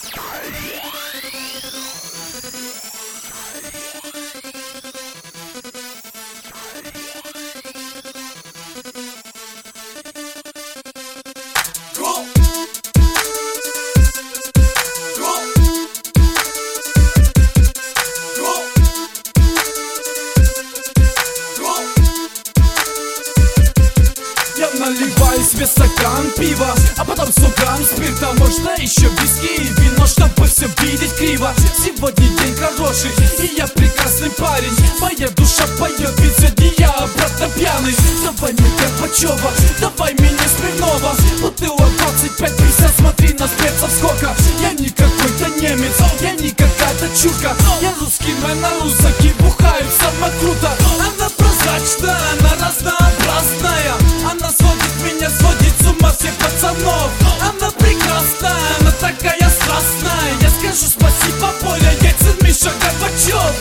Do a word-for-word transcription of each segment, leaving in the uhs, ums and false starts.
Наливаю себе стакан пива, а потом сто грамм спирта. Можно еще виски и вино, чтобы все видеть криво. Сегодня день хороший, и я прекрасный парень. Моя душа поет, ведь сегодня я обратно пьяный. Давай мне Горбачева, давай меня Смирнова. Бутылок двадцать пять пятьдесят, смотри на спецов сколько. Я не какой-то немец, я не какая-то чурка. Я русский, но на русаки бухают самое круто. Она прозрачная, она разнообразная. Она сводит меня, сводит с ума всех пацанов. Она прекрасная, она такая страстная. Я скажу спасибо, Поля Ельцин, Миша Горбачев.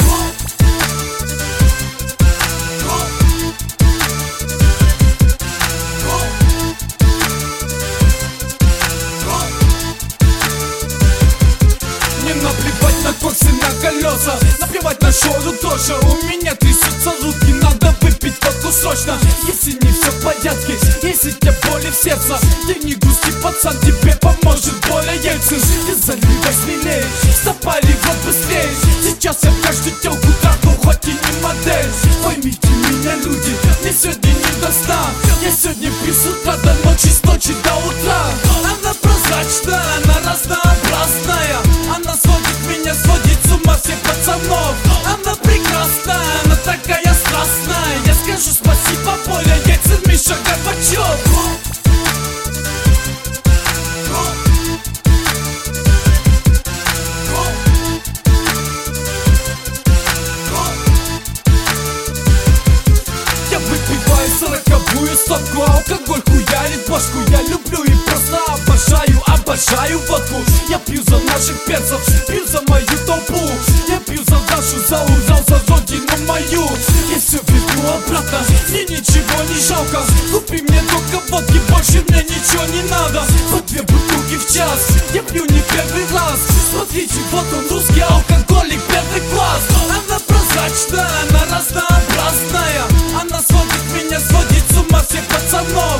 Мне наплевать на коксы, на колеса, наплевать на шоу тоже. У меня трясутся руки, надо выпить водку срочно. Если не все в порядке, если тебе боли в сердце, ты не грусти, пацан, тебе поможет Поля Ельцин. Ты заливай смелее, запали вот быстрее. Сейчас я каждую телку трахну, хоть и не модель. Поймите меня, люди, мне сегодня не до сна. Я сегодня пью с утра до ночи, с ночи до утра. Она прозрачная, она разнообразная. Она сводит меня, сводит с ума всех пацанов. Она прекрасная, она такая страстная. Я скажу спасибо, Поля Ельцин, Миша Горбачев. Я выпиваю сороковую стопку, алкоголь хуярит башку. Я люблю и просто обожаю, обожаю водку. Я пью за наших перцев, пью за мою толпу. Я пью за нашу, за Урал, за родину мою. Я все верну обратно, мне ничего не жалко. Купи мне только водки, больше мне ничего не надо. По две бутылки в час, я пью не первый раз. Смотрите, вот он, русский алкоголик, первый класс. Она прозрачная, она разнообразная. Она сводит меня, сводит с ума всех пацанов.